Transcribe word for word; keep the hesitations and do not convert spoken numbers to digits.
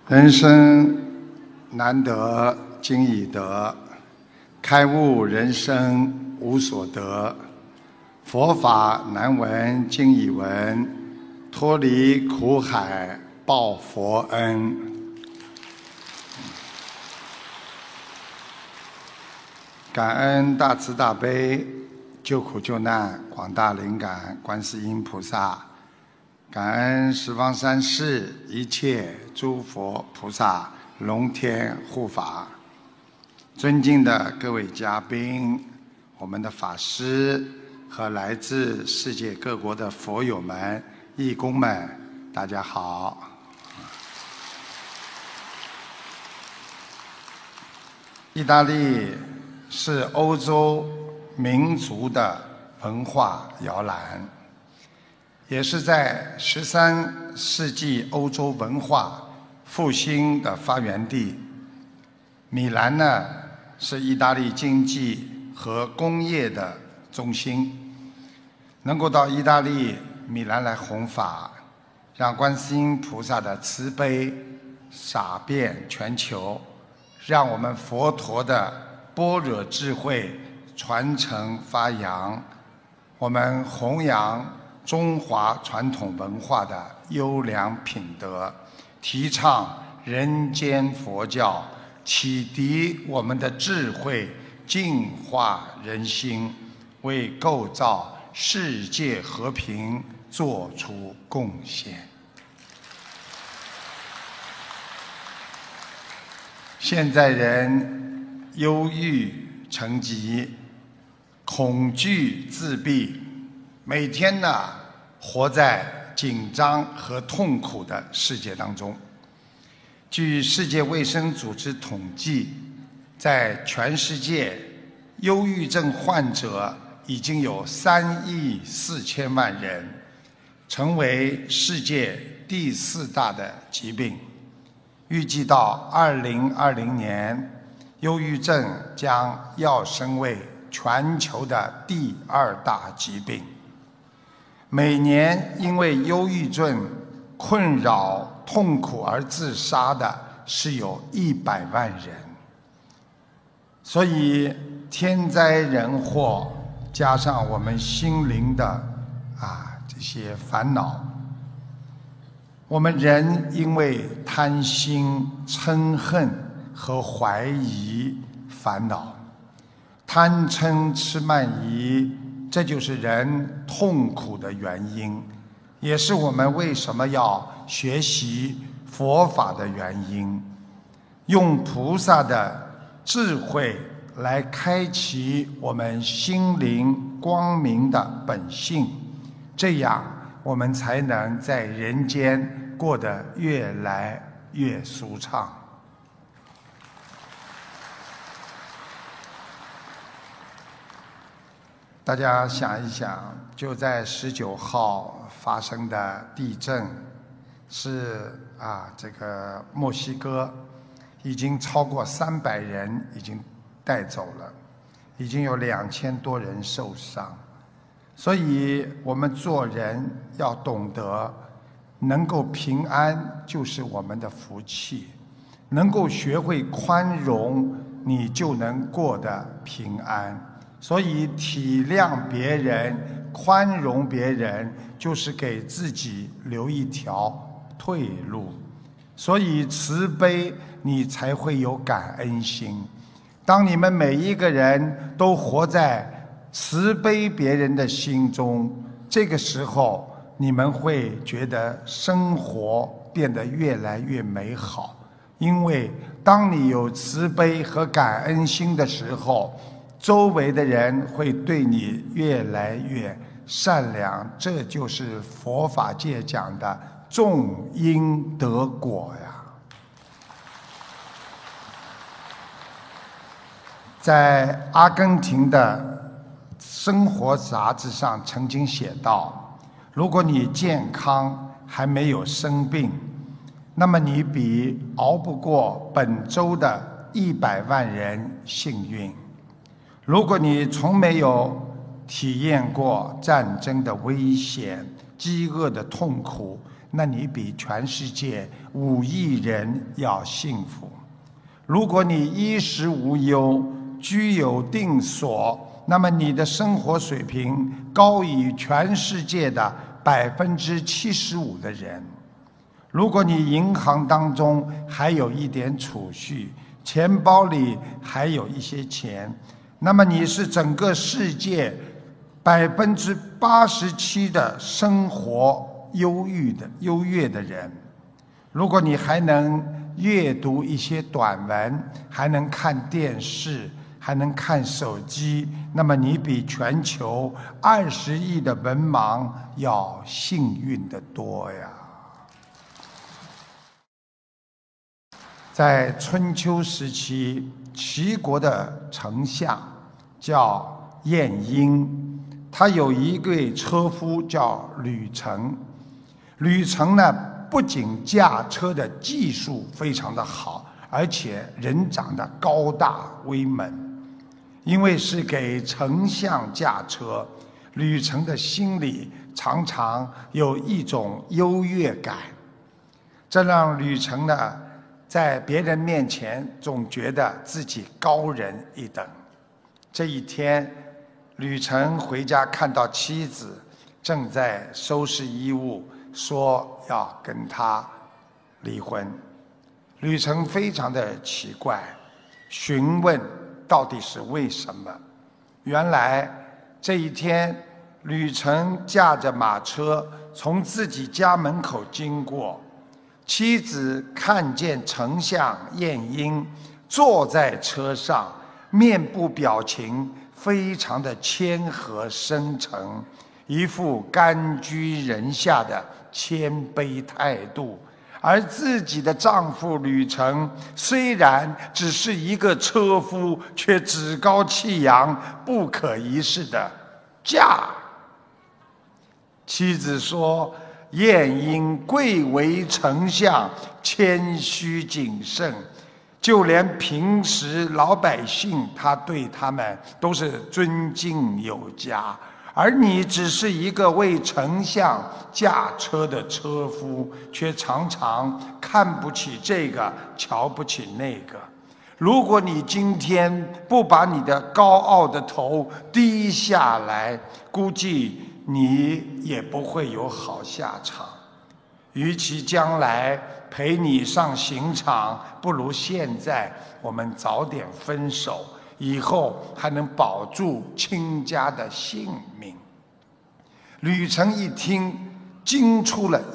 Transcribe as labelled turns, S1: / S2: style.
S1: 人生难得今已得，开悟人生无所得。佛法难闻今已闻，脱离苦海报佛恩。感恩大慈大悲救苦救难广大灵感观世音菩萨，感恩十方三世一切诸佛菩萨龙天护法。尊敬的各位嘉宾，我们的法师和来自世界各国的佛友们、义工们，大家好。意大利是欧洲民族的文化摇篮，也是在十三世纪欧洲文化复兴的发源地。米兰呢，是意大利经济和工业的中心。能够到意大利米兰来弘法，让观世音菩萨的慈悲洒遍全球，让我们佛陀的般若智慧传承发扬，我们弘扬中华传统文化的优良品德，提倡人间佛教，启迪我们的智慧，净化人心，为构造世界和平做出贡献。现在人忧郁成疾，恐惧自闭，每天呢活在紧张和痛苦的世界当中。据世界卫生组织统计，在全世界忧郁症患者已经有三亿四千万人，成为世界第四大的疾病。预计到二零二零年，忧郁症将跃升为全球的第二大疾病。每年因为忧郁症困扰、痛苦而自杀的是有一百万人。所以天灾人祸加上我们心灵的啊这些烦恼，我们人因为贪心、嗔恨和怀疑烦恼，贪嗔痴慢疑，这就是人痛苦的原因，也是我们为什么要学习佛法的原因。用菩萨的智慧来开启我们心灵光明的本性，这样我们才能在人间过得越来越舒畅。大家想一想，就在十九号发生的地震，是啊，这个墨西哥已经超过三百人已经带走了，已经有两千多人受伤。所以我们做人要懂得，能够平安就是我们的福气，能够学会宽容，你就能过得平安。所以体谅别人、宽容别人，就是给自己留一条退路。所以慈悲，你才会有感恩心。当你们每一个人都活在慈悲别人的心中，这个时候你们会觉得生活变得越来越美好。因为当你有慈悲和感恩心的时候，周围的人会对你越来越善良，这就是佛法界讲的种因得果呀。在阿根廷的生活杂志上曾经写道，如果你健康还没有生病，那么你比熬不过本州的一百万人幸运。如果你从没有体验过战争的危险、饥饿的痛苦， 那你比全世界五亿人要幸福。如果你衣食无忧，居有定所，那么你的生活水平高于全世界的百分之七十五的人。如果你银行当中还有一点储蓄，钱包里还有一些钱，那么你是整个世界百分之八十七的生活忧郁的优越的人。如果你还能阅读一些短文，还能看电视，还能看手机，那么你比全球二十亿的文盲要幸运得多呀。在春秋时期，齐国的丞相叫晏婴，他有一位车夫叫吕程。吕程呢，不仅驾车的技术非常的好，而且人长得高大威猛。因为是给丞相驾车，吕程的心里常常有一种优越感，这让吕程呢，在别人面前总觉得自己高人一等。这一天，吕程回家看到妻子正在收拾衣物，说要跟他离婚。吕程非常的奇怪，询问到底是为什么。原来这一天，吕程驾着马车从自己家门口经过，妻子看见丞相晏婴坐在车上，面部表情非常的谦和深沉，一副甘居人下的谦卑态度。而自己的丈夫吕程虽然只是一个车夫，却趾高气扬，不可一世的驾。妻子说，晏婴贵为丞相，谦虚谨慎，就连平时老百姓他对他们都是尊敬有加，而你只是一个为丞相驾车的车夫，却常常看不起这个，瞧不起那个。如果你今天不把你的高傲的头低下来，估计你也不会有好下场。与其将来陪你上刑场，不如现在我们早点分手，以后还能保住亲家的性命。吕程一听，惊出了